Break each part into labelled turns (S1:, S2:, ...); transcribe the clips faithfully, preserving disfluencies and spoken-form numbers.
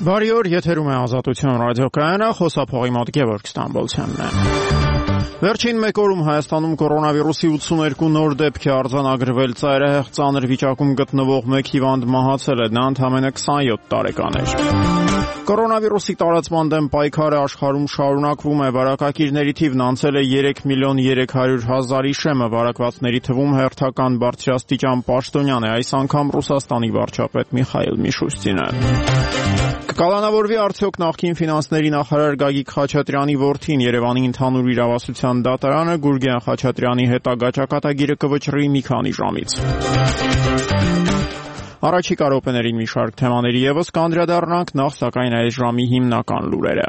S1: Բարի օր, եթերում է Ազատություն ռադիոկայանը, խոսափողի մոտ Գևորգ Ստամբոլցյանն է։ Վերջին մեկ օրում Հայաստանում կորոնավիրուսի ութսուներկու նոր դեպք է արձանագրվել, ծայրահեղ ծանր վիճակում գտնվող մեկ հիվանդ մահացել է, նա ընդամենը քսանյոթ տարեկան էր։ Կորոնավիրուսի տարածման դեմ պայքարը աշխարհում շարունակվում է, վարակակիրների թիվն անցել է երեք միլիոն երեք հարյուր հազարի շեմը, վարակվածների թվում հերթական բարձրաստիճան պաշտոնյան է, այս անգամ Ռուսաստանի վարչապետ Միխայիլ Միշուստինը։ Կկալանավորվի արդյոք նախկին ֆինանսների նախարար Գագիկ Խաչատրյանի որդին, Երևանի ընդհանուր իրավասության դատարանը Գուրգեն Խաչատրյանի հետագա ճակատագիրը կվճռի մի քանի ժամից։ Առաջիկա րոպեներին մի շարք թեմաների ևս կանդրադառնանք, նախ սակայն այս ժամի հիմնական լուրերը։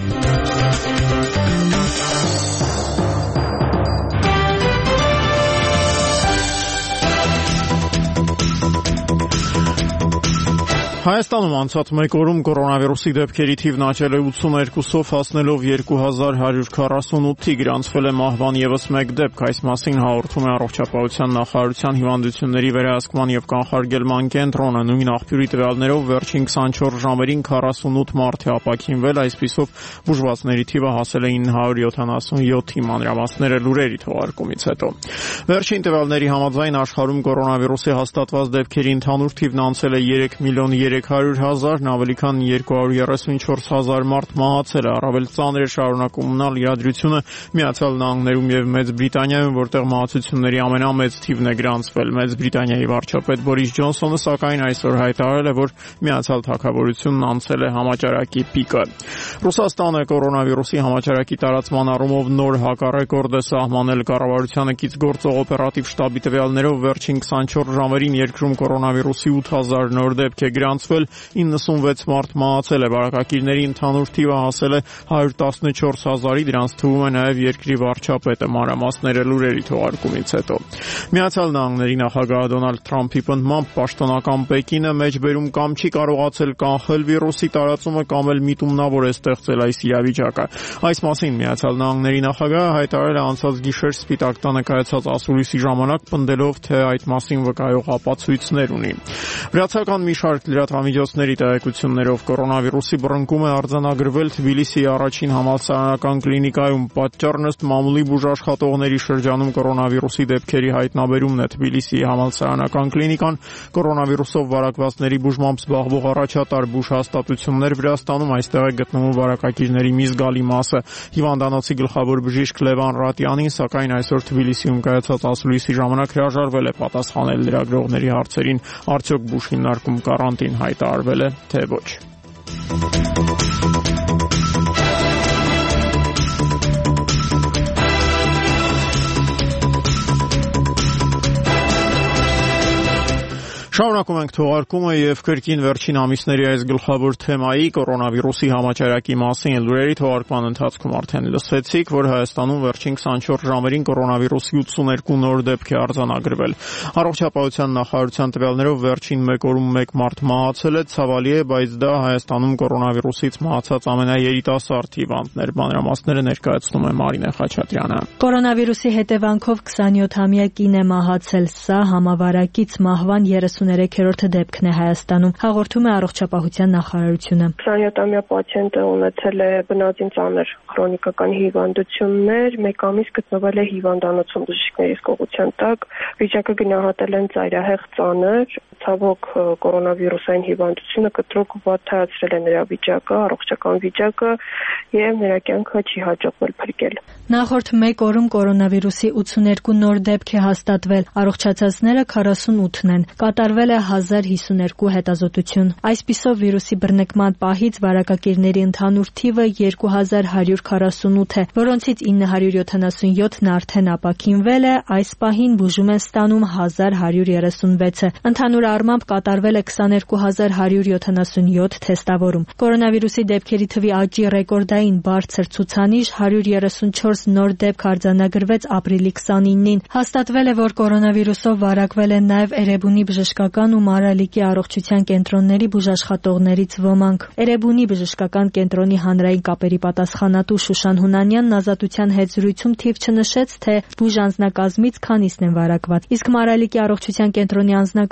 S1: Հայաստանում անցած մեկ օրում կորոնավիրուսի դեպքերի թիվն աճել է ութսուներկուսով, հասնելով երկու հազար հարյուր քառասունութի, գրանցվել է մահվան ևս մեկ դեպք, այս մասին հաղորդում է Առողջապահության նախարարության հիվանդությունների վերահսկման եւ կանխարգելման կենտրոնը, նույն աղբյուրի տվյալներով վերջին քսանչորս ժամերին քառասունութ մարդ է ապաքինվել, այսպիսով բուժվածների թիվը հասել է ինը հարյուր յոթանասունյոթի, մանրամասները լուրերի թողարկումից հետո։ Վերջին տվյալների համաձայն աշխարհում կորոնավիրուսի հաստատված դեպքերի ընդհանուր թիվն անցել է երեք միլիոն երեք հարյուր հազարն, ավելի քան երկու հարյուր երեսունչորս հազար մարդ մահացել է, առավել ծանր է շարունակում մնալ իրադրությունը Միացյալ Նահանգներում եւ Մեծ Բրիտանիայում, որտեղ մահացությունների ամենամեծ թիվն է գրանցվել։ Մեծ Բրիտանիայի վարչապետ Բորիս Ջոնսոնը սակայն այսօր հայտարարել է, որ Միացյալ Թագավորությունն անցել է համաճարակի պիկը։ Ռուսաստանը կորոնավիրուսի համաճարակի տարածման առումով նոր հակառեկորդ է սահմանել, կառավարությանը կից գործող օպերատիվ շտաբի տվյալներով վերջին քսանչորս ժամերին երկրում կորոնավիրուսի ութ հազար նոր դեպք է գրանցվել, իննսունվեց մարդ մահացել է, վարակակիրների ընդհանուր թիվը հասել է հարյուր տասնչորս հազարի, դրանց թվում է նաև երկրի վարչապետը, մանրամասները լուրերի թողարկումից հետո։ Միացյալ Նահանգների նախագահ Դոնալդ Թրամփի պնդմամբ պաշտոնական Պեկինը մեջբերում կամ չի կարողացել կանխել վիրուսի տարածումը, կամ էլ միտումնավոր է ստեղծել այս իրավիճակը։ Այս մասին Միացյալ Նահանգների նախագահը հայտարարել է անցած գիշեր Սպիտակ տանը կայացած ասուլիսի ժամանակ, պնդելով, թե այդ մասին վկայող ապացույցներ ունի։ Վրացական մի շարք լրատվամիջոցների տեղեկություններով կորոնավիրուսի բռնկում է արձանագրվել Թբիլիսիի առաջին համալսարանական կլինիկայում, պատճառն ըստ մամուլի բուժաշխատողների շրջանում կորոնավիրուսի դեպքերի հայտնաբերումն է։ Թբիլիսիի համալսարանական կլինիկան կորոնավիրուսով վարակվածների բուժմամբ զբաղվող առաջատար բուժհաստատություններ Վրաստանում, այստեղ է գտնվում վարակակիրների մի զգալի մասը։ Հիվանդանոցի գլխավոր բժիշկ Լևան Ռատյանին սակայն այսօր Թբիլիսիում կայացած ասուլիսի ժամանակ հրաժարվել է պատասխանել լրագրողների հարցերին, արդյոք բուժ հիմնարկում կարանտին հայտարարվել է, թե ոչ։ Շարունակում ենք թողարկումը եւ կրկին վերջին ամիսների այս գլխավոր թեմայի կորոնավիրուսի համաճարակի մասին լուրերի թողարկման ընթացքում արդեն լսեցիք, որ Հայաստանում վերջին քսանչորս ժամերին կորոնավիրուսի ութսուներկու նոր դեպք է արձանագրվել։ Առողջապահության նախարարության տվյալներով վերջին մեկ օրում մեկ մարդ մահացել է, ցավալի է, բայց դա Հայաստանում կորոնավիրուսից մահացած ամենաերիտասարդ հիվանդն էր։ Մանրամասները ներկայացնում է Մարինե Խաչատրյանը։
S2: Կորոնավիրուսի հետևանքով քսանյոթամյա կին է մահացել, սա համավարակից մահվան երեսուներեքերորդ դեպքն է Հայաստանում, հաղորդում է Առողջապահության նախարարությունը։
S3: քսանյոթամյա պացիենտը ունեցել է բնածին ծանր քրոնիկական հիվանդություններ, մեկ ամիս գտնվել է հիվանդանոցում բժիշկների զգողության տակ, վիճակը գնահատել են ծայրահեղ ծանր, ցավոք կորոնավիրուսային հիվանդությունը կտրուկ վատթարացրել է նրա վիճակը, առողջական վիճակը եւ նրա կյանքը չի հաջողվել փրկել։
S2: Նախորդ մեկ օրում կորոնավիրուսի ութսուներկու նոր դեպք է հաստատվել, առողջացածները քառասունութն են, կատարվել է հազար հիսուներկու հետազոտություն։ Այսպիսով վիրուսի բռնկման պահից վարակակիրների ընդհանուր թիվը երկու հազար հարյուր քառասունութ է, որոնցից ինը հարյուր յոթանասունյոթն արդեն ապաքինվել է, այս պահին բուժում են ստանում հազար հարյուր երեսունվեցը։ Ընդհանուր առմամբ կատարվել է քսաներկու հազար հարյուր յոթանասունյոթ թեստավորում։ Կորոնավիրուսի դեպքերի թվի աճի ռեկորդային բարձր ցուցանիշ հարյուր երեսունչորս նոր դեպք արձանագրվեց ապրիլի քսանինին։ Հաստատվել է, որ կորոնավիրուսով վարակվել են նաև Էրեբունի բժշկական ու Մարալիկի առողջության կենտրոնների բուժաշխատողներից ոմանք։ Էրեբունի բժշկական կենտրոնի հանրային կապերի պատասխանատու Շուշան Հունանյանն ազատության հետ զրույցում թիվ չնշեց, թե բուժանձնակազմից քանիսն են վարակված, իսկ Մարալիկի առողջության կենտրոնի անձնակազմից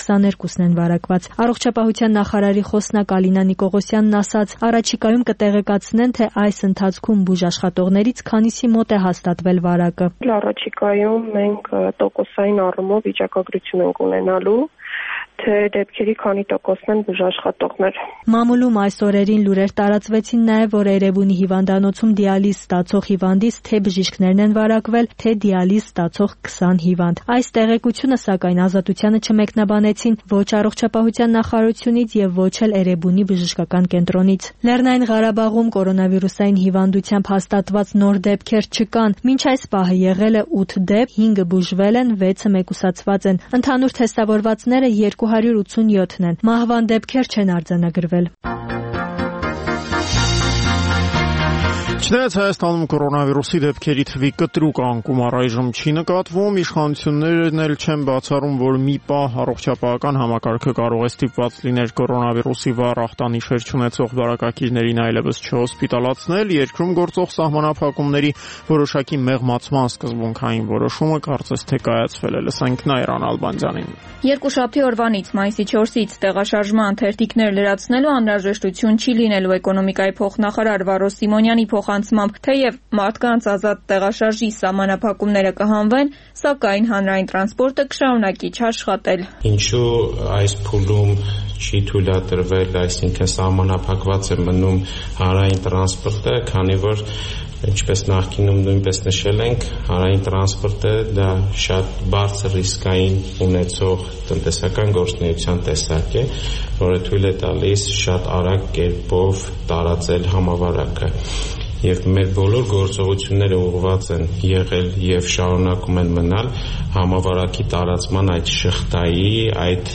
S2: քսաներկուսն են վարակված։ Առողջապահության նախարարի խոսնակ Ալինա Նիկողոսյանն ասաց, առաջիկայում կտեղեկացնեն, թե այս ընթացքում բուժաշխատողներից քանիսի մոտ է հաստատվել վարակը։
S3: Առաջիկայում մենք տոկոսային առումով վիճակագրություն ենք ունենալու, թե դեպքերի քանի տոկոսն են բուժաշխատողներ։
S2: Մամուլում այս օրերին լուրեր տարածվեցին նաև, որ Էրեբունի հիվանդանոցում դիալիզ ստացող հիվանդից թե բժիշկներն են վարակվել, թե դիալիզ ստացող քսան հիվանդ։ Այս տեղեկությունը, սակայն, Ազատությանը չմեկնաբանեցին ոչ առողջապահության նախարարությունից եւ ոչ էլ Էրեբունի բժշկական կենտրոնից։ Լեռնային Ղարաբաղում կորոնավիրուսային հիվանդությամբ հաստատված նոր դեպքեր չկան։ Մինչ այս պահը եղել է ութ դեպք, հինգը բուժվել են, վեցը մեկուսացված են։ Ընդհանուր թեստավորվածները երկու հարյուր ութսունյոթն են։ Մահվան դեպքեր չեն արձանագրվել։
S1: Չնայած Հայաստանում կորոնավիրուսի դեպքերի թվի կտրուկ անկում առայժմ չի նկատվում, իշխանություններն էլ չեն բացառում, որ մի պահ առողջապահական համակարգը կարող է ստիպված լինել կորոնավիրուսի վառ ախտանիշեր չունեցող վարակակիրներին այլևս չհոսպիտալացնել։ Երկրում գործող սահմանափակումների որոշակի մեղմացման սկզբունքային որոշումը կարծես թե կայացվել է։ Լսենք Նայրան Ալբանդյանին։
S4: Երկուշաբթի օրվանից մայիսի չորսից տեղաշարժման թերթիկներ լրացնելու անհրաժեշտություն չի լինելու էկոնոմիկայի փոխնախարար Վարոս Սիմոնյանի փոխանցմամբ, թեև մարդկանց ազատ տեղաշարժի սահմանափակումները կհանվեն, սակայն հանրային տրանսպորտը կշարունակի չաշխատել։
S5: Ինչու այս փուլում չի թույլատրվել, այսինքն սահմանափակված է մնում հանրային տրանսպորտը, քանի որ ինչպես նախկինում նույնպես նշել ենք, հանրային տրանսպորտը դա շատ բարձր ռիսկային ունեցող տնտեսական գործունեության տեսակ է, որը թույլ է տալիս շատ արագ կերպով տարածել համավարակը։ Եվ մեր բոլոր գործողությունները ուղղված են եղել եւ շարունակում են մնալ համավարակի տարածման այդ շղթայի, այդ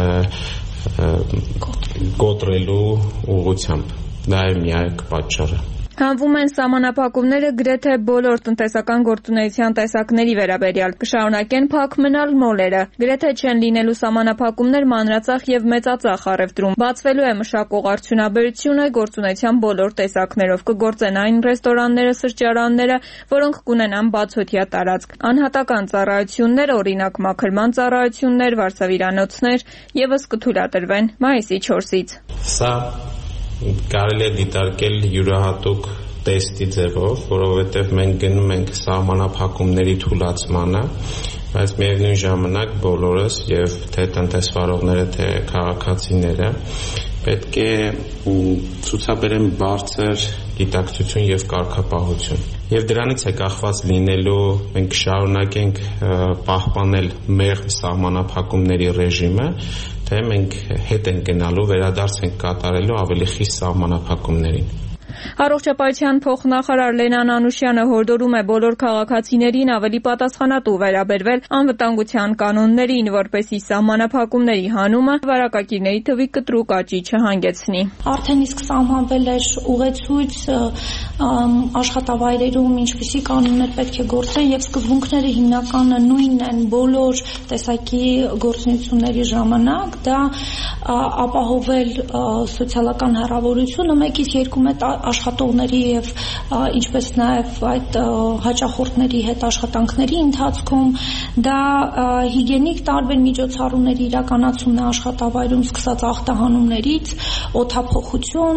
S5: կոտրելու ուղղությամբ։ Դա է միակ պատճառը։
S4: Հանվում են սահմանափակումները գրեթե բոլոր տնտեսական գործունեության տեսակների վերաբերյալ։ Կշարունակեն փակ մնալ մոլերը։ Գրեթե չեն լինելու սահմանափակումներ մանրածախ եւ մեծածախ առևտրում։ Բացվելու է մշակող արդյունաբերությունը գործունեության բոլոր տեսակներով։ Կգործեն այն ռեստորանները, սրճարանները, որոնք կունենան բացօթյա տարածք։ Անհատական ծառայություններ, օրինակ մաքրման ծառայություններ, վարսավիրանոցներ եւս կթույլատրվեն մայիսի չորսից։
S5: Սա կարելի է դիտարկել յուրահատուկ տեստի ձևով, որովհետև մենք գնում ենք սահմանափակումների թուլացմանը, բայց միևնույն ժամանակ բոլորս եւ թե տնտեսվարողները, թե քաղաքացիները պետք է ցուցաբերեն բարձր գիտակցություն եւ կարգապահություն։ Եվ դրանից է կախված լինելու մենք շարունակենք պահպանել մեր սահմանափակումների ռեժիմը, թե մենք հետ ենք գնալու, վերադարձ ենք կատարելու ավելի խիստ սահմանափակումներին։
S4: Առողջապահության փոխնախարար Լենան Անուշյանը հորդորում է բոլոր քաղաքացիներին ավելի պատասխանատու վերաբերվել անվտանգության կանոններին, որպեսզի սահմանափակումների հանումը վարակակիրների թվի կտրուկ աճի չհանգեցնի։
S6: Արդեն իսկ սահմանվել էր ուղեցույց աշխատավայրերում ինչպիսի կանոններ պետք է գործեն եւ սկզբունքները հիմնականը նույնն են բոլոր տեսակի գործունեությունների ժամանակ, դա ապահովել սոցիալական հեռավորությունը մեկից երկու մետր աշխատողների եւ ինչպես նաեւ այդ հաճախորդների հետ աշխատանքների ընթացքում, դա հիգիենիկ տարբեր միջոցառումների իրականացումն է աշխատավայրում, սկսած ախտահանումներից, օդափոխություն։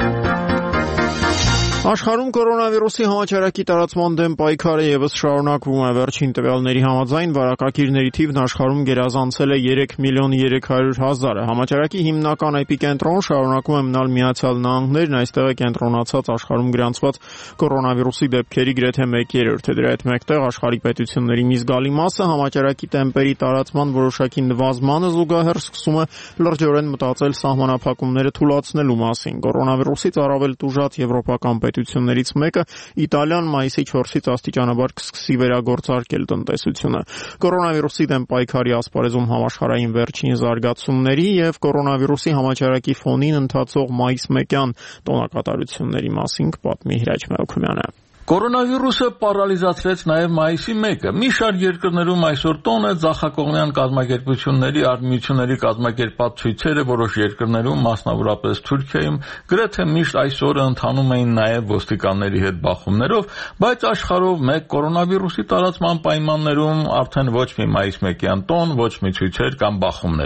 S1: Աշխարհում կորոնավիրուսի համաճարակի տարածման դեմ պայքարը եւս շարունակվում է։ Վերջին տվյալների համաձայն վարակակիրների թիվն աշխարհում գերազանցել է երեք միլիոն երեք հարյուր հազարը։ Համաճարակի հիմնական էպիկենտրոն շարունակում է մնալ Միացյալ Նահանգներն, այստեղ է կենտրոնացած աշխարհում գրանցված կորոնավիրուսի դեպքերի գրեթե մեկ երրորդը։ Դրա հետ մեկտեղ աշխարհի պետությունների մի զգալի մասը համաճարակի տեմպերի տարածման որոշակի նվազմանը զուգահեռ սկսում է լրջորեն մտածել սահմանափակումները թուլացնելու մասին։ Կորոնավիրուսից առավել տուժած եվրոպական պետություններից մեկը Իտալիան մայիսի չորսից աստիճանաբար կսկսի վերագործարկել տնտեսությունը։ Կորոնավիրուսի դեմ պայքարի ասպարեզում համաշխարհային վերջին զարգացումների եւ կորոնավիրուսի համաճարակի ֆոնին ընթացող մայիսմեկյան տոնակատարությունների մասին կպատմի Հրաչ Մելքումյանը։
S7: Կորոնավիրուսը պարալիզացրեց նաև մայիսի մեկը։ Մի շարք երկրներում այսօր տոնը ձախակողմյան կազմակերպությունների, արհմիությունների կազմակերպած ցույցերը որոշ երկրներում, մասնավորապես Թուրքիայում, գրեթե միշտ այսօրը ընթանում էին նաև ոստիկանների հետ բախումներով, բայց աշխարհով մեկ կորոնավիրուսի տարածման պայմաններում արդեն ոչ մի մայիսմեկյան տոն, ոչ մի ցույցեր կամ բախումներ։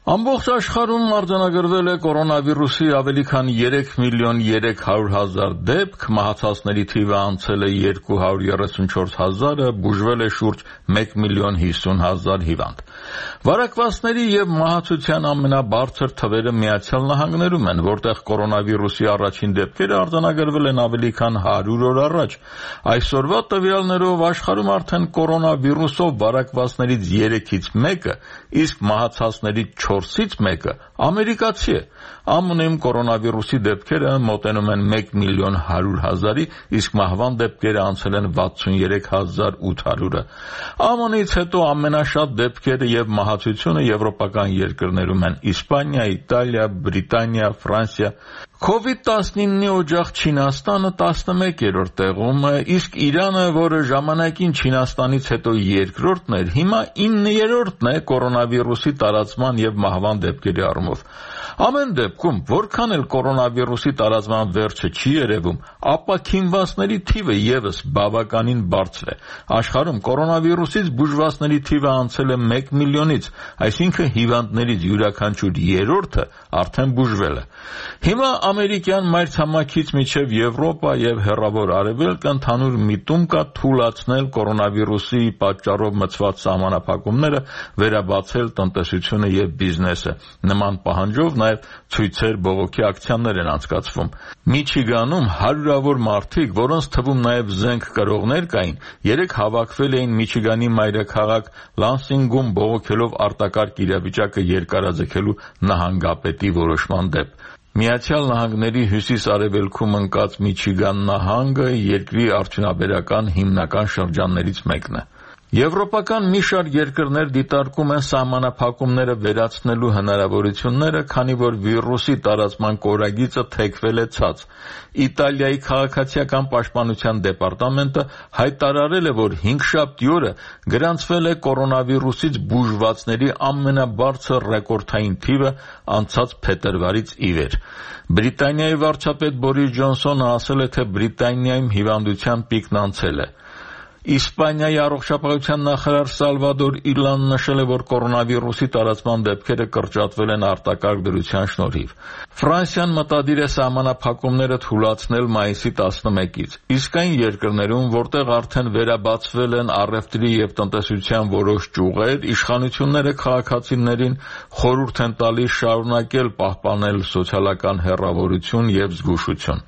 S7: Ամբողջ աշխարհում արձանագրվել է կորոնավիրուսի ավելի քան երեք միլիոն երեք հարյուր հազար դեպք, մահացածների թիվը անցել է երկու հարյուր երեսունչորս հազարը, բուժվել է շուրջ մեկ միլիոն հիսուն հազար հիվանդ։ Վարակվածների եւ մահացության ամենաբարձր թվերը Միացյալ Նահանգներում են, որտեղ կորոնավիրուսի առաջին դեպքերը արձանագրվել են ավելի քան հարյուր օր առաջ։ Այսօրվա տվյալներով աշխարհում արդեն կորոնավիրուսով վարակվածներից երեքից մեկը, իսկ մահացածներից չորսից մեկը ամերիկացի է։ ԱՄՆ-ում կորոնավիրուսի դեպքերը մոտենում են մեկ միլիոն հարյուր հազարի, իսկ մահվան դեպքերը անցել են վաթսուներեք հազար ութ հարյուրը։ ԱՄՆ-ից հետո ամենաշատ դեպքերը եւ մահացությունը եվրոպական երկրներում են՝ Իսպանիա, Իտալիա, Բրիտանիա, Ֆրանսիա։ Կովիդ տասնինի օջախ Չինաստանը տասնմեկերորդ տեղում է, իսկ Իրանը, որը ժամանակին Չինաստանից հետո երկրորդն էր, հիմա իններորդն է կորոնավիրուսի տարածման եւ մահվան դեպքերի առումով։ Ամեն դեպքում, որքան էլ կորոնավիրուսի տարածման վերջը չի երևում, ապաքինվածների թիվը եւս բավականին բարձր է։ Աշխարհում կորոնավիրուսից բուժվածների թիվը անցել է մեկ միլիոնից, այսինքն հիվանդներից յուրաքանչյուր երրորդը արդեն բուժվել է։ Հիմա ամերիկյան մայրցամաքից մինչև Եվրոպա եւ Հեռավոր Արևելք ընդհանուր միտում կա թույլատրել կորոնավիրուսի պատճառով մցված սահմանափակումները, վերաբացել տնտեսությունը եւ բիզնեսը։ Նման պահանջով նաեւ ցույցեր, բողոքի ակցիաներ են անցկացվում։ Միչիգանում հարյուրավոր մարդիկ, որոնց թվում նաեւ զենք կրողներ կային, երեք հավաքվել էին Միչիգանի մայրաքաղաք Լանսինգում բողոքելով արտակարգ իրավիճակը երկարաձգելու նահանգապետի որոշման դեմ։ Միացյալ Նահանգների հյուսիս-արևելքում ընկած Միչիգան նահանգը երկրի արդյունաբերական հիմնական շրջաններից մեկն է։ Եվրոպական մի շարք երկրներ դիտարկում են սահմանափակումները վերացնելու հնարավորությունները, քանի որ վիրուսի տարածման կորագիծը թեքվել է ցած։ Իտալիայի քաղաքացիական պաշտպանության դեպարտամենտը հայտարարել է, որ հինգշաբթի օրը գրանցվել է կորոնավիրուսից բուժվածների ամենաբարձր ռեկորդային թիվը անցած փետրվարից ի վեր։ Բրիտանիայի վարչապետ Բորիս Ջոնսոնը ասել է, թե Բրիտանիայում հիվանդության պիկն անցել է։ Իսպանիայի առողջապահության նախարար Սալվադոր Իլան նշել է, որ կորոնավիրուսի տարածման դեպքերը կրճատվել են արտակարգ դրության շնորհիվ։ Ֆրանսիան մտադիր է սահմանափակումները թույլատրել մայիսի տասնմեկից, իսկ այն երկրներում, որտեղ արդեն վերաբացվել են առևտրի եւ տնտեսության որոշ ճյուղեր, իշխանությունները քաղաքացիներին խորհուրդ են տալիս շարունակել պահպանել սոցիալական հեռավորություն եւ զգուշություն։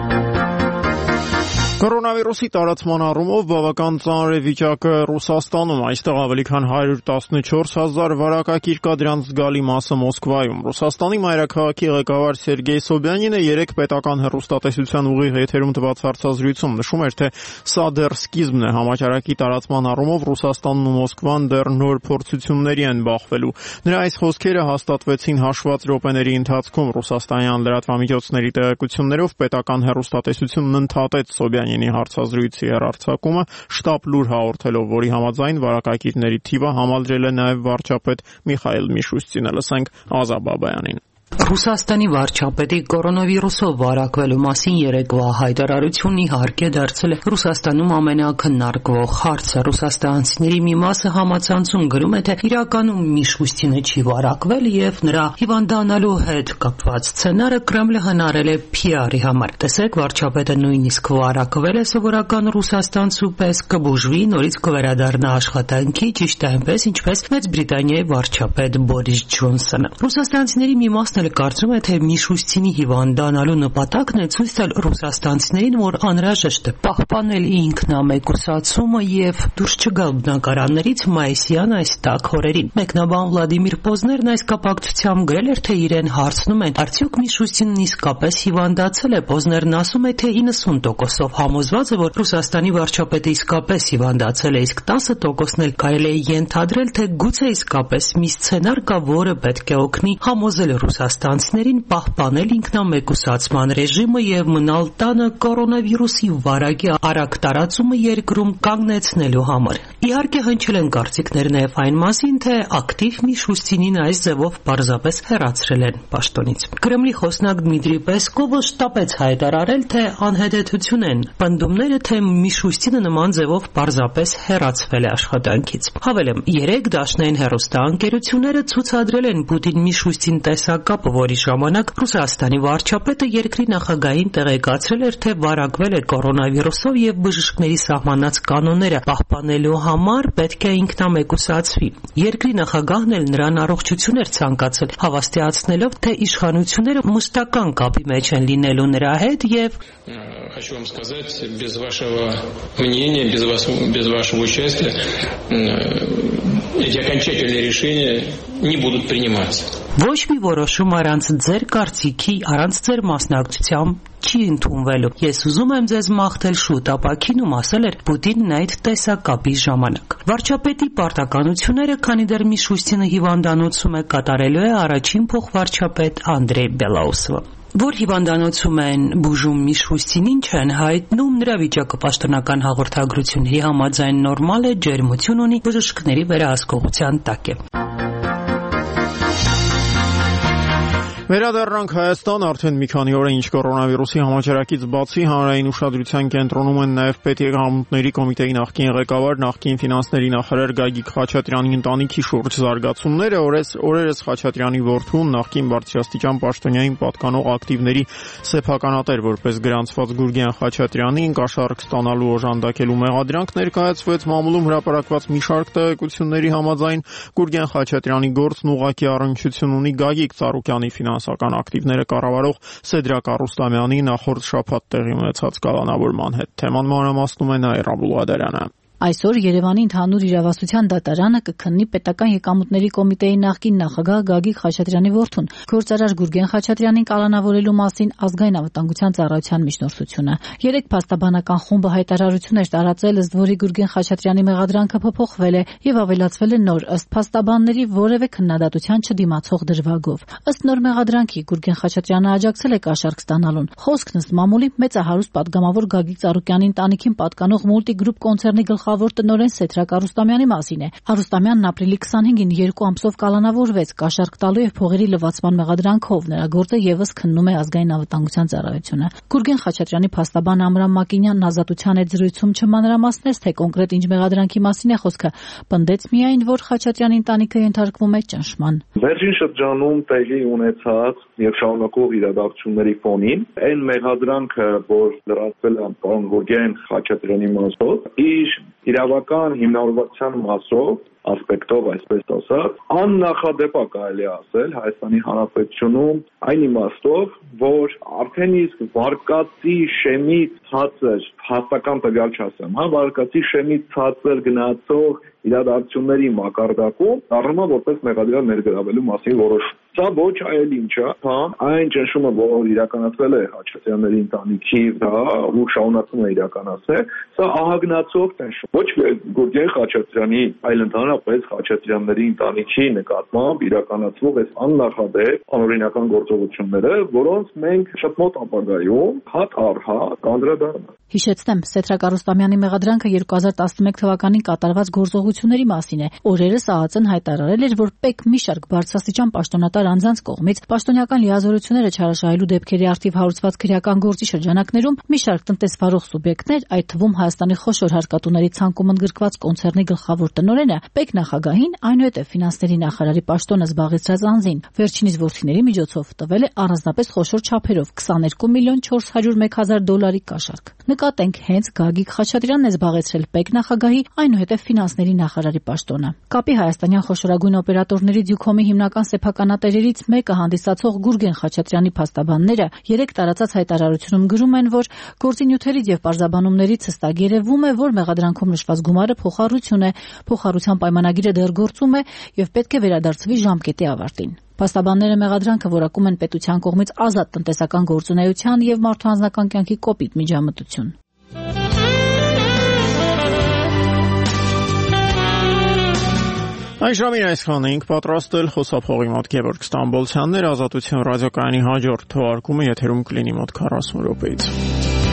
S1: Կորոնավիրուսի տարածման առումով բավական ծանր է վիճակը Ռուսաստանում, այստեղ ավելի քան հարյուր տասնչորս հազար վարակակիր կա, դրանց զգալի մասը Մոսկվայում։ Ռուսաստանի մայրաքաղաքի ղեկավար Սերգեյ Սոբյանինը երեկ պետական հեռուստատեսության ուղիղ եթերում տված հարցազրույցում նշում էր, թե սա դեռ սկիզբն է, համաճարակի տարածման առումով Ռուսաստանն ու Մոսկվան դեռ նոր փորձությունների են բախվելու։ Նրա այս խոսքերը հաստատվեցին հաշված րոպեների ընթացքում։ Ռուսաստանյան լրատվամիջոցների տեղեկություններով պետական հեռուստատեսությունն ընդհատեց Սոբյանինի հարցազրույցի հեռարձակումը, շտապ լուր հաղորդելով, որի համաձայն վարակակիրների թիվը համալրել է նաև վարչապետ Միխայիլ Միշուստինը։ Լսենք Ազա Բաբայանին։
S8: Ռուսաստանի վարչապետի կորոնավիրուսով վարակվելու մասին երեկվա հայտարարությունն իհարկե դարձել է Ռուսաստանում ամենաքննարկվող հարցը։ Ռուսաստանցիների մի մասը համացանցում գրում է, թե իրականում Միշուստինը չի վարակվել եւ նրա հիվանդանալու հետ կապված սցենարը Կրեմլը հնարել է փի արի համար։ Տեսեք, վարչապետը նույնիսկ վարակվել է սովորական ռուսաստանցու պես, կբուժվի, նորից կվերադառնա աշխատանքի, ճիշտ այնպես, ինչպես Մեծ Բրիտանիայի վարչապետ Բորիս Ջոնսոնը։ Ռուսաստանցիների մի մասն կարծում է, թե Միշուստինի հիվանդանալու նպատակն է ցույց տալ ռուսաստանցիներին, որ անհրաժեշտ է պահպանել ինքնամեկուսացումը եւ դուրս չգալ բնակարաններից մայիսյան այս տաք օրերին։ Մեկնաբան Վլադիմիր Պոզներն այս կապակցությամբ գրել էր, թե իրեն հարցնում են, արդյոք Միշուստինն իսկապես հիվանդացել է։ Պոզներն ասում է, թե իննսուն տոկոսով համոզված է, որ Ռուսաստանի վարչապետը իսկապես հիվանդացել է, իսկ տասը տոկոսն էլ կարելի է ենթադրել, թե գուցե իսկապես մի սցենար կա, որը պետք է օգնի համոզել Ռուսաստանը ռուսաստանցիներին պահպանել ինքնամեկուսացման ռեժիմը եւ մնալ տանը կորոնավիրուսի վարակի արագ տարածումը երկրում կանգնեցնելու համար։ Իհարկե հնչել են կարծիքներ նաեւ այն մասին, թե ակտիվ Միշուստինին այս ձևով պարզապես հեռացրել են պաշտոնից։ Կրեմլի խոսնակ Դմիտրի Պեսկովը շտապեց հայտարարել, թե անհետեցություն են պնդումները, թե Միշուստինը նման ձևով պարզապես հեռացվել է աշխատանքից։ Հավելեմ, երեք դաշնային հեռուստաընկերությունները ցուցադրել են Պուտին-Միշուստին տեսակապը, որի ժամանակ Ռուսաստանի վարչապետը երկրի նախագահին տեղեկացրել էր, թե վարակվել է կորոնավիրուսով եւ բժիշկների սահմանած կանոնները պահպանելու համար պետք է ինքնամեկուսացվի։ Երկրի նախագահն էլ նրան առողջություն էր ցանկացել, հավաստիացնելով, թե իշխանությունները մշտական կապի մեջ են լինելու նրա հետ եւ
S9: Хочу вам сказать, без вашего мнения, без, вас, без вашего участия эти окончательные решения не будут приниматься.
S8: Ոչ մի որոշում առանց ձեր կարծիքի, առանց ձեր մասնակցությամբ չի ընդունվելու։ Ես ուզում եմ ձեզ մաղթել շուտ ապաքինում, ասել էր Պուտինն այդ տեսակապի ժամանակ։ Վարչապետի պարտականությունները, քանի դեռ Միշուստինը հիվանդանոցում է, կատարելու է առաջին փոխվարչապետ Անդրեյ Բելաուսովը։ Որ հիվանդանոցում են բուժում Միշուստինին չեն հայտնում, նրա վիճակը պաշտոնական հաղորդագրությունների համաձայն նորմալ է, ջերմություն ունի, բժիշկների վերահսկողության տակ է։
S1: Վերադառնանք Հայաստան, արդեն մի քանի օր է ինչ կորոնավիրուսի համաճարակից բացի հանրային ուշադրության կենտրոնում են նաև Պետեկամուտների կոմիտեի նախկին ղեկավար, նախկին ֆինանսների նախարար Գագիկ Խաչատրյանի ընտանիքի շուրջ զարգացումները, օրերս Խաչատրյանի որդուն, նախկին բարձրաստիճան պաշտոնյային պատկանող ակտիվների սեփականատեր որպես գրանցված Գուրգեն Խաչատրյանին կաշառք ստանալու օժանդակելու մեղադրանք ներկայացվեց մամուլում հրապարակված մի շարք տեղեկությունների համաձայն Գուրգեն Խաչատրյանի գործն ուղղակի առնչություն ունի Գագիկ Ծառուկյանի ֆինանսական ակտիվները կառավարող Սեդրակ Արուստամյանի նախորդ շաբաթ տեղի ունեցած կալանավորման հետ։ Թեման մանրամասնում է Նաիրա Բուլղադարյանը։
S2: Այսօր Երևանի ընդհանուր իրավասության դատարանը կքննի Պետական եկամուտների կոմիտեի նախկին նախագահ Գագիկ Խաչատրյանի որդուն գործարար Գուրգեն Խաչատրյանին կալանավորելու մասին ազգային անվտանգության ծառայության միջնորդությունը։ Երեք փաստաբանական խումբը հայտարարություն էր տարածել, ըստ որի Գուրգեն Խաչատրյանի մեղադրանքը փոփոխվել է եւ ավելացվել է նոր, ըստ փաստաբանների որևէ քննադատության չդիմացող դրվագով։ Ըստ նոր մեղադրանքի Գուրգեն Խաչատրյանը աջակցել է կաշառք ստանալուն։ Խոսքն ըստ մամուլի մեծահարուստ պատգամավոր Գագիկ Ծառուկյանի ընտանիքին պատկանող Մուլտիգրուպ կոնցեռնի գլխավոր տնօրեն Սեդրակ Արուստամյանի մասին է։ Արուստամյանն ապրիլի քսանհինգին երկու ամսով կալանավորվեց կաշառք տալու եւ փողերի լվացման մեղադրանքով։ Նրա գործը եւս քննում է ազգային անվտանգության ծառայությունը։ Գուրգեն Խաչատրյանի փաստաբան Ամրամ Մակինյանն ազատության հետ զրույցում չմանրամասնեց, թե կոնկրետ ինչ մեղադրանքի մասին է խոսքը, պնդեց միայն, որ Խաչատրյանի ընտանիքը ենթարկվում է ճնշման։
S10: Վերջին շրջանում տեղի ունեցած եւ շարունակող իրադարձությունների ֆոնին այն մեղադրանքը, որ լրացվել է պարոն Գուրգեն Խաչատրյանի մասով, իր իրավական հիմնավորվածության մասով ասպեկտով, այսպես ասած, աննախադեպ է կարելի ասել Հայաստանի Հանրապետությունում այն իմաստով, որ արդեն իսկ վարկածի շեմից ցածր հաստական տվյալ չասեմ, հա, վարկածի շեմից ցածր գնացող իրադարձությունների մակարդակում դառնում է որպես մեղադրյալ ներգրավելու մասին որոշում։ Սա ոչ այլ ինչ է, հա, այն ճնշումը, որ իրականացվել է Խաչատրյանների ընտանիքի վրա ու շարունակվում է իրականացնել, սա ահագնացող ճնշում։ Ոչ Գուրգեն Խաչատրյանի, այլ ընդհանրապես Խաչատրյանների ընտանիքի նկատմամբ իրականացվող այս աննախադեպ անօրինական գործողությունները, որոնց մենք շատ մոտ ապագայում հատ առ հատ կանդրադառնանք։
S2: Հիշեցնեմ, Սեդրակ Արուստամյանի մեղադրանքը երկու հազար տասնմեկ թվականին կատարված գործողությունների մասին է։ Օրերս ԱԱԾ-ն հայտարարել էր, որ ՊԵԿ մի շարք բարձրաստիճան պաշտոնատար անձանց կողմից պաշտոնական լիազորությունները չարաշահելու դեպքերի առթիվ հարուցված քրեական գործի շրջանակներում մի շարք տնտեսվարող սուբյեկտներ, այդ թվում Հայաստանի խոշոր հարկատուների ցանկում ընդգրկված կոնցեռնի գլխավոր տնօրենը, ՊԵԿ նախագահին, այնուհետև ֆինանսների նախարարի պաշտոնը զբաղեցրած անձին, վերջինիս որդիների միջոցով տվել է առանձնապես խոշոր չափերով քսաներկու միլիոն չորս հարյուր մեկ հազար դոլարի կաշառք։ Նկատենք, հենց Գագիկ Խաչատրյանն է զբաղեցրել ՊԵԿ նախագահի, այնուհետև ֆինանսների նախարարի պաշտոնը։ Կապի հայաստանյան խոշորագույն օպերատորների դյուքոմի հիմնական սեփականատերերից մեկը հանդիսացող Գուրգեն Խաչատրյանի փաստաբանները երեք տարածած հայտարարությունում գրում են, որ գործի նյութերից եւ պարզաբանումներից հստակ երևում է, որ մեղադրանքում նշված գումարը փոխառություն է, փոխառության պայմանագիրը դեռ գործում է եւ պետք է վերադարձվի ժամկետի ավարտին։ Փաստաբանները մեղադրանքը որակում են պետության կողմից ազատ տնտեսական գործունեության եւ մարդու անձնական կյանքի կոպիտ միջամտություն։
S1: Այս ժամին այսքան էինք պատրաստել, խոսափողի մոտ Գևորգ Ստամբոլցյանն էր, Ազատություն ռադիոկայանի հաջորդ թողարկումը եթերում կլինի մոտ քառասուն րոպեից։